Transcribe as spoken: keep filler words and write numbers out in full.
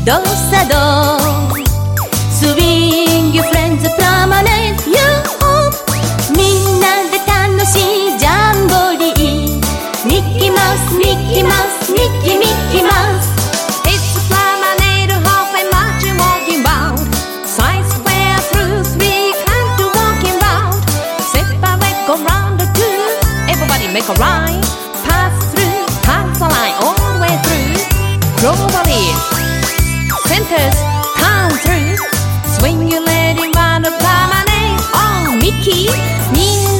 ドサドSwing your friends promenade you home みんなで楽しいジャンボリーミッキーマウスミッキーマウスミッキーミッキーマウス It's a promenade halfway march and walking round Sides where through three come to walking round Separate go round the two Everybody make a line Pass through pass the line all the way through Globally Centers turn through Swing your lady round the promenade Oh Mickey みんな